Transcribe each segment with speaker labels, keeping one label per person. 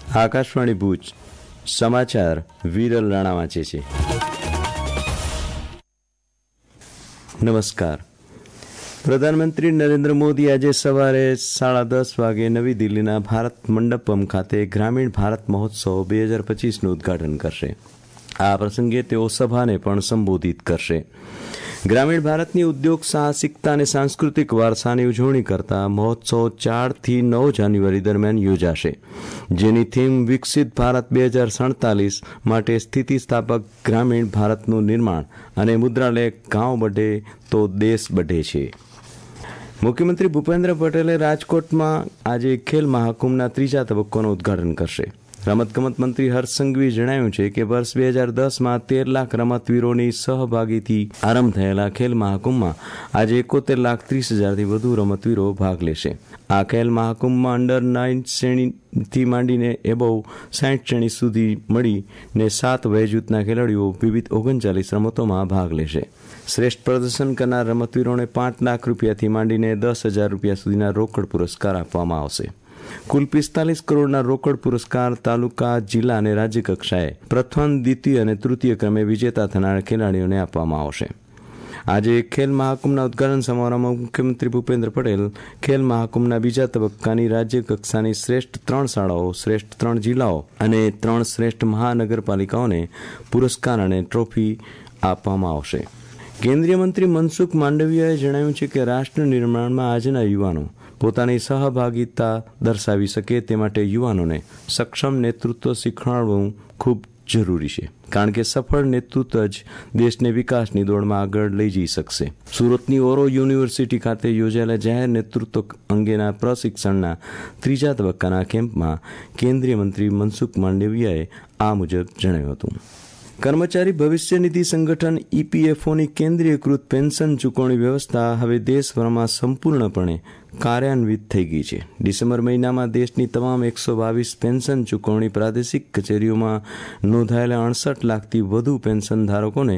Speaker 1: આકાશવાણી ભુજ સમાચાર વિરલ રાણા વાંચે છે. નમસ્કાર. પ્રધાનમંત્રી નરેન્દ્ર મોદી આજે સવારે 10:30 વાગે નવી દિલ્હીના ભારત મંડપમ ખાતે ગ્રામીણ ભારત મહોત્સવ 2025નું ઉદઘાટન કરશે. આ પ્રસંગે તેઓ સભાને પણ સંબોધિત કરશે. ગ્રામીણ ભારતની ઉદ્યોગ સાહસિકતા અને સાંસ્કૃતિક વારસાની ઉજવણી કરતા મહોત્સવ 4 થી 9 જાન્યુઆરી દરમિયાન યોજાશે, જેની થીમ વિકસિત ભારત 2047 માટે સ્થિતિસ્થાપક ગ્રામીણ ભારતનું નિર્માણ અને મુદ્રાલય ગાંવ બઢે તો દેશ બઢે છે. મુખ્યમંત્રી ભૂપેન્દ્ર પટેલે રાજકોટમાં આજે ખેલ મહાકુંભના 3જા તબક્કાનું ઉદઘાટન કરશે. રમતગમત મંત્રી હર્ષ સંઘવીએ જણાવ્યું છે કે વર્ષ 2010માં 13 લાખ રમતવીરોની સહભાગીથી આરંભ થયેલા ખેલ મહાકુંભમાં આજે 71,30,000થી વધુ રમતવીરો ભાગ લેશે. આ ખેલ મહાકુંભમાં અંડર 9 શ્રેણીથી માંડીને એબોવ 60 શ્રેણી સુધી મળીને 7 વયજૂથના ખેલાડીઓ વિવિધ 39 રમતોમાં ભાગ લેશે. શ્રેષ્ઠ પ્રદર્શન કરનાર રમતવીરોને 5 લાખ રૂપિયાથી માંડીને 10,000 રૂપિયા સુધીના રોકડ પુરસ્કાર આપવામાં આવશે. કુલ 45 કરોડના રોકડ પુરસ્કાર તાલુકા, જિલ્લા અને રાજ્ય કક્ષાએ પ્રથમ, દ્વિતીય અને તૃતીય ક્રમે વિજેતા થનાર ખેલાડીઓને આપવામાં આવશે. આજે ખેલ મહાકુંભના ઉદઘાટન સમારોહમાં મુખ્યમંત્રી ભૂપેન્દ્ર પટેલ ખેલ મહાકુંભના 2જા તબક્કાની રાજ્ય કક્ષાની શ્રેષ્ઠ 3 શાળાઓ, શ્રેષ્ઠ 3 જિલ્લાઓ અને 3 શ્રેષ્ઠ મહાનગરપાલિકાઓને પુરસ્કાર અને ટ્રોફી આપવામાં આવશે. કેન્દ્રીય મંત્રી મનસુખ માંડવિયાએ જણાવ્યું છે કે રાષ્ટ્ર નિર્માણમાં આજના યુવાનો પોતાની સહભાગીતા દર્શાવી શકે તે માટે યુવાનોને સક્ષમ નેતૃત્વ શીખવાડવું ખૂબ જરૂરી છે, કારણ કે સફળ નેતૃત્વ જ દેશને વિકાસની દોડમાં આગળ લઈ જઈ શકશે. સુરતની ઓરો યુનિવર્સિટી ખાતે યોજાયેલા જાહેર નેતૃત્વ અંગેના પ્રશિક્ષણના 3જા તબક્કાના કેમ્પમાં કેન્દ્રીય મંત્રી મનસુખ માંડવિયાએ આ મુજબ જણાવ્યું હતું. કર્મચારી ભવિષ્ય નિધિ સંગઠન EPFOની કેન્દ્રીયકૃત પેન્શન ચૂકવણી વ્યવસ્થા હવે દેશભરમાં સંપૂર્ણપણે કાર્યાન્વિત થઈ ગઈ છે. ડિસેમ્બર મહિનામાં દેશની તમામ 122 પેન્શન ચૂકવણી પ્રાદેશિક કચેરીઓમાં નોંધાયેલા 68 લાખથી વધુ પેન્શન ધારકોને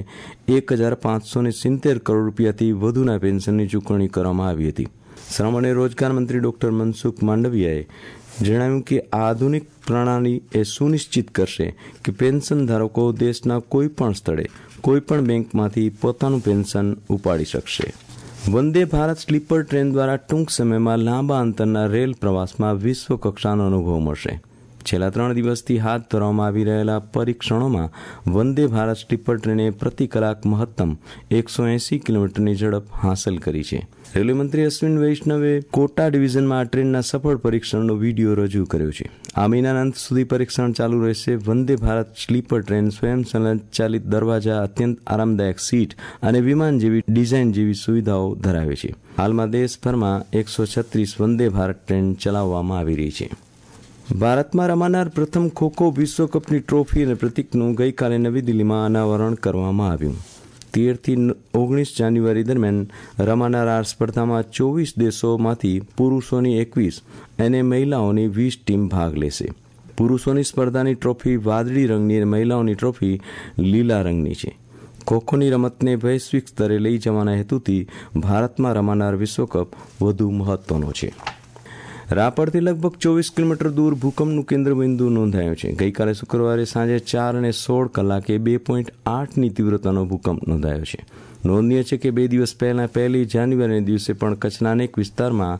Speaker 1: 1,570 કરોડ રૂપિયાથી વધુના પેન્શનની ચૂકવણી કરવામાં આવી હતી. શ્રમ અને રોજગાર મંત્રી ડોક્ટર મનસુખ માંડવિયાએ જણાવ્યું કે આધુનિક પ્રણાલી એ સુનિશ્ચિત કરશે કે પેન્શન ધારકો દેશના કોઈપણ સ્થળે કોઈપણ બેંકમાંથી પોતાનું પેન્શન ઉપાડી શકશે. વંદે ભારત સ્લીપર ટ્રેન દ્વારા ટૂંક સમયમાં લાંબા અંતરના રેલ પ્રવાસમાં વિશ્વ કક્ષાનો અનુભવ મળશે. છેલ્લા 3 દિવસથી હાથ ધરવામાં આવી રહેલા પરીક્ષણોમાં વંદે ભારત સ્લીપર ટ્રેને પ્રતિ કલાક મહત્તમ 180 કિલોમીટરની ઝડપ હાંસલ કરી છે. રેલવે મંત્રી અશ્વિન વૈષ્ણવે કોટા ડિવિઝનમાં આ ટ્રેનના સફળ પરીક્ષણનો વિડીયો રજૂ કર્યો છે. આ મહિનાના અંત સુધી પરીક્ષણ ચાલુ રહેશે. વંદે ભારત સ્લીપર ટ્રેન સ્વયં સંચાલિત દરવાજા, અત્યંત આરામદાયક સીટ અને વિમાન જેવી ડિઝાઇન જેવી સુવિધાઓ ધરાવે છે. હાલમાં દેશભરમાં 136 વંદે ભારત ટ્રેન ચલાવવામાં આવી રહી છે. ભારતમાં રમાનાર પ્રથમ ખોખો વિશ્વકપની ટ્રોફી અને પ્રતિકનું ગઈકાલે નવી દિલ્હીમાં અનાવરણ કરવામાં આવ્યું. 13 થી 19 જાન્યુઆરી દરમિયાન રમાનાર આ સ્પર્ધામાં 24 દેશોમાંથી પુરુષોની 21 અને મહિલાઓની 20 ટીમ ભાગ લેશે. પુરુષોની સ્પર્ધાની ટ્રોફી વાદળી રંગની અને મહિલાઓની ટ્રોફી લીલા રંગની છે. ખોખોની રમતને વૈશ્વિક સ્તરે લઈ જવાના હેતુથી ભારતમાં રમાનાર વિશ્વકપ વધુ મહત્વનો છે. રાપરથી લગભગ 24 કિલોમીટર દૂર ભૂકંપનું કેન્દ્રબિંદુ નોંધાયું છે. ગઈકાલે શુક્રવારે સાંજે 4 અને 16 કલાકે 2.8ની તીવ્રતાનો ભૂકંપ નોંધાયો છે. નોંધનીય છે કે 2 દિવસ પહેલા 1 જાન્યુઆરીના દિવસે પણ કચ્છના અનેક વિસ્તારમાં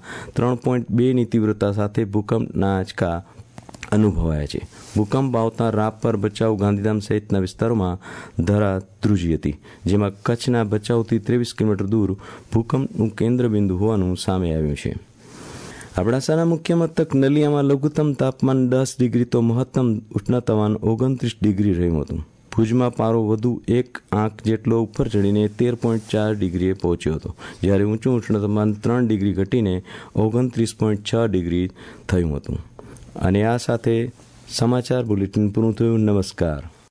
Speaker 1: 3.2ની તીવ્રતા સાથે ભૂકંપના આંચકા અનુભવાયા છે. ભૂકંપ આવતા રાપર, ભચાઉ, ગાંધીધામ સહિતના વિસ્તારોમાં ધરા ધ્રુજી હતી, જેમાં કચ્છના ભચાઉથી 23 કિલોમીટર દૂર ભૂકંપનું કેન્દ્રબિંદુ હોવાનું સામે આવ્યું છે. અબડાસાના મુખ્ય મથક નલિયામાં લઘુત્તમ તાપમાન 10 ડિગ્રી તો મહત્તમ ઉષ્ણતામાન 29 ડિગ્રી રહ્યું હતું. ભુજમાં પારો વધુ 1 આંક જેટલો ઉપર ચડીને 13.4 ડિગ્રીએ પહોંચ્યો હતો, જ્યારે ઊંચું ઉષ્ણતામાન 3 ડિગ્રી ઘટીને 29.6 ડિગ્રી થયું હતું. અને આ સાથે સમાચાર બુલેટિન પૂરું થયું. નમસ્કાર.